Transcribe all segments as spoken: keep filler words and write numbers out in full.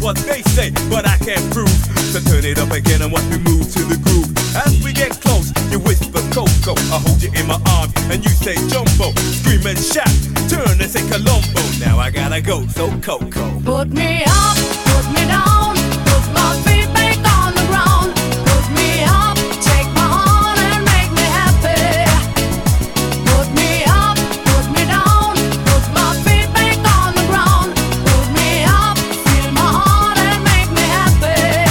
what they say, but I can't prove. So turn it up again and watch me move to the groove. As we get close, you whisper Coco, I hold you in my arms and you say Jumbo. Scream and shout, turn and say Colombo. Now I gotta go, so Coco. Put me up, put me down, put my feet back on the ground. Put me up, take my hand and make me happy. Put me up, put me down, put my feet back on the ground. Put me up, feel my heart and make me happy.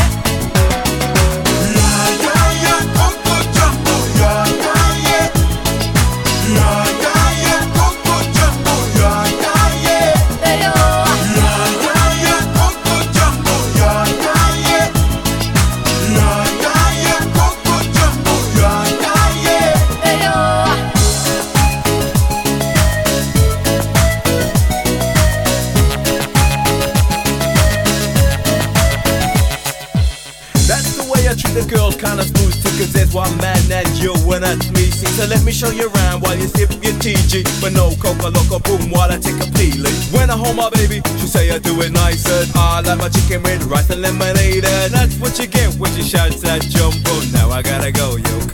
Yeah, yeah, yeah, Coco Jumbo. Yeah, yeah, yeah. Yeah, yeah, yeah, Coco Jumbo. Yeah, yeah, yeah. Hey, oh. Yeah, yeah, yeah, Coco Jumbo. Yeah, yeah, yeah. Yeah, yeah, yeah, Coco Jumbo. Yeah, yeah, yeah. Hey, oh. That's the way I treat a girl, kinda smooth too, cause there's one man that you and that's me. See, so let me show you around while you sip your T G. But no coca loco boom while I take a peeling. When I hold my baby, she say I do it nicer. I like my chicken with rice and lemonade, and that's what you get when she shouts at Jumbo. Now I gotta go, yo.